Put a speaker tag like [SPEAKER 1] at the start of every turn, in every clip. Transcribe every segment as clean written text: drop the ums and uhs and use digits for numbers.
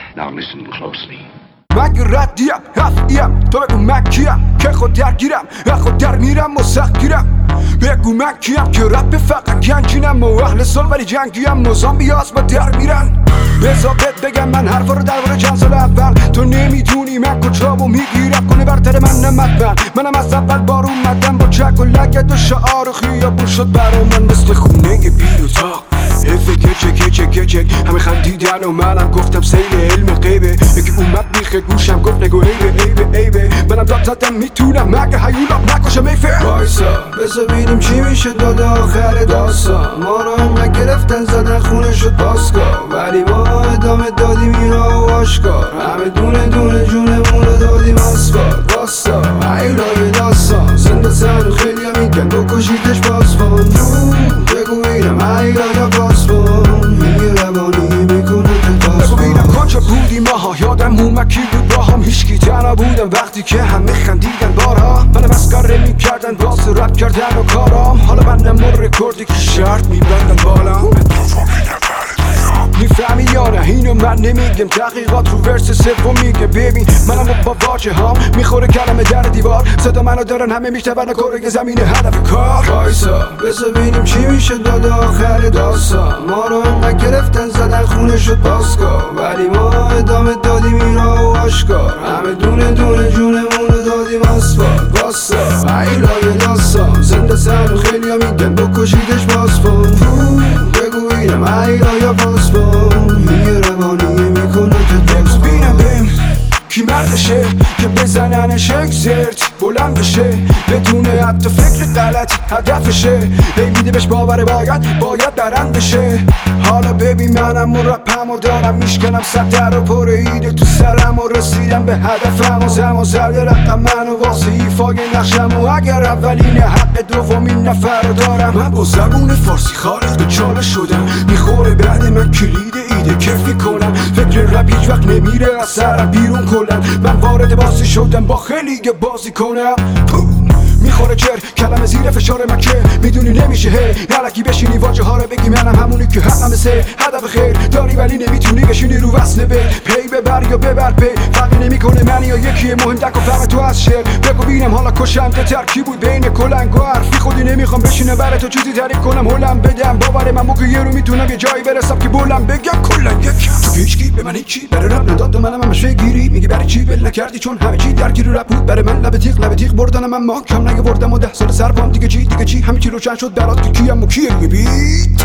[SPEAKER 1] Now listen closely.
[SPEAKER 2] من ردیم هفتیم تو بگو من کیم که خود درگیرم خود در میرم و سخت گیرم بگو من کیم که رپ فقط گنجینم و اهل سال ولی جنگیم و زامبی هاست با در میرن بذار بگم من حرفا رو درباره چند سال اول تو نمیدونی من کجا و میگیرم کنه برتر من نمدن منم از اول بار اومدم با چک و لگت و شعار و خیابون شد برا من مثل خونه بیر اتاق حیفه کچک همه خندیدن و منم گفتم سیل علم غیبه یکی اومد میخه گوشم گفت نگو عیبه منم داد زدم میتونم مگه هیولام نکشم ایفه وایسا بذار ببینیم چی میشه داده آخر داستان ما رو هم گرفتن زدن خونه شد باسکا ولی ما ادامه دادیم اینا و آشکار همه دونه جونمون رو دادیم آسفالت واسا ایلای داستان زنده سر خیلی هم میگن بکشیدش پاسفان بگو بینم ایلای پاسفان میگه روانی میکنه بگو بینم کجا بودیم ماها یادم اومد کی بود با هم هیچکی تنها بودم وقتی که همه خندیدن بارها منو مسخره میکردن واسه رپ کردن و کارام حالا منم رکوردی که شرط میبندن بالام میفهمی یا نه اینو من نمیگم تحقیقات رو ورس سوم میگه ببین منم با واجه هم میخوره کلمه در دیوار صدا منو دارن همه میشنون کره زمین هدف کار وایسا بذار ببینیم چی میشه داده آخر داستان ما رو هم گرفتن زدن خونه شد باسکا ولی ما ادامه دادیم اینا و آشکار همه دونه جونمون رو دادیم آسفالت واسا ایلای داستان زنده سر خیلی ها میگن بکشیدش پاسفان بگو بینم ایلای پاسفان میگه روانی میکنه که بگو بینم کی مردشه که بزننش اگزرت بلند بشه بدون حتی فکر غلط هدفشه میده بهش باوره باید برند بشه حالا ببین منم و رپم و دارم میشکنم سطر و پر ایده تو سرم و رسیدم به هدفم و زم و زرد رقم من و واسه ایفای نقشم و اگر اولین حق دومین نفر رو دارم من با زبون فارسی خارج به چاله شدم میخوره بعد من کلید ایده کفی کنم فکر رپ هیچ وقت نمیره از سرم بیرون کلن من وارد بازی شدم با خیلی بازی کنم میخوره کلمه زیر فشار مکه میدونی نمیشه علکی بشینی واجه ها رو بگی منم همونی که حقم سه هدف خیر داری ولی نمیتونی بشینی رو وصله به پی ببر یا ببر پی فرقی نمیکنه من یا یکی مهم دک و فهم تو از شعر بگو بینم حالا کشنده ترکی بود بین کلنگ و حرفی خودی نمیخوام بشینه برای تو چیزی تعریف کنم هولم بدم باور من موقع یه رو میتونم یه جایی برسم که بولم بگم کلنگ یکم تو هیچکی به من هیچی برای رپ نداد منم همش گیری میگی برای چی ول نکردی چون همه چی درگیر رپ بود برای من لب تیغ بردنم من ما کم نگوردم و 10 سال سرپام دیگه چی همه چی روشن شد برات که کیم و کیه روی بیت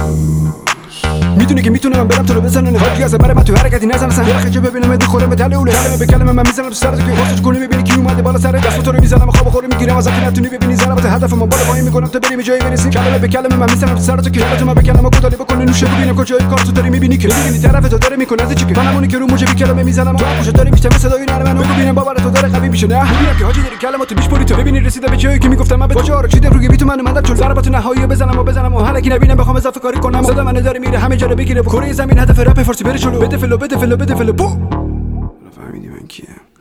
[SPEAKER 2] میدونی که میتونم برم تو رو بزنن حالی از برای من تو حرکتی نزن اصلا یه خجه ببینم ادی خورم به تله اوله کلمه به کلمه من میزنم تو سرت که واسه کنی ببینی کی اومده بالا سر دست تو رو میزنم خواب خوری میگیرم ازت نتونی ببینی ضربات هدفم بالا پایین میکنم تا بریم جایی برسیم کلمه به کلمه من میزنم تو سرت که حالت من به کلمه کوتالی بکنه نوشه ببینم کجای کار تو داری میبینی که میبینی طرف تو داره میکنه از چی که منمونی که رو موجه بی کلمه میزنم تو خوش داری میشتم صدای نرم منو ببینم باور تو داره قوی میشه نه میبینم که حاجی داری کلماتو بیشپوری تو ببینی رسیده به جایی که میگفتم من به کجا رو چیدم روی بیت من اومدم چون ضربات نهایی بزنم و حالا کی نبینم بخوام اضافه کاری کنم صدا من داره میره همه جا رو بگیره کره زمین هدف رپ فارسی بره جلو بده فلو بو فهمیدی من کیه